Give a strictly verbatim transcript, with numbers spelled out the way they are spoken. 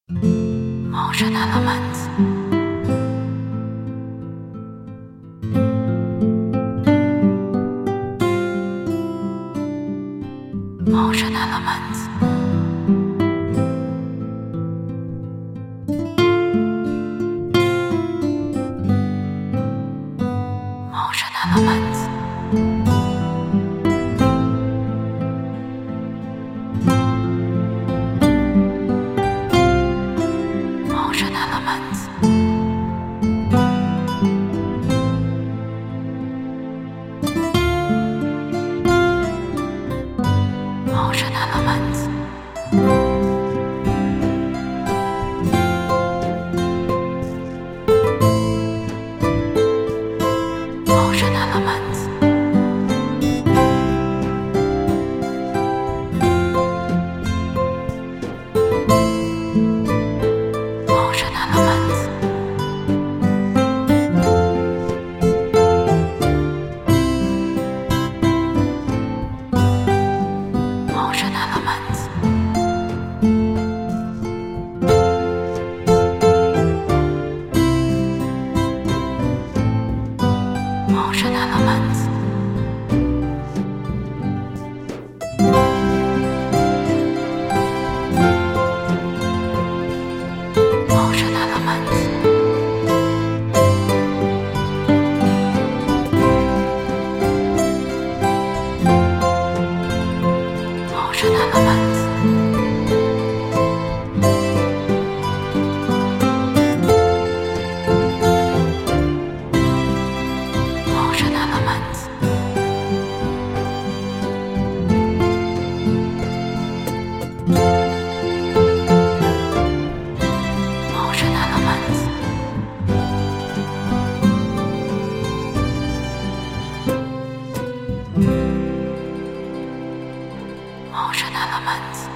Ocean Elements. Ocean Elements. Ocean Elements. Ocean Elements. Ocean Elements. Ocean Elements. Ocean Elements. Ocean Elements. Ocean Elements. Ocean Elements. Ocean Elements. Ocean Elements. Ocean Elements. Ocean Elements.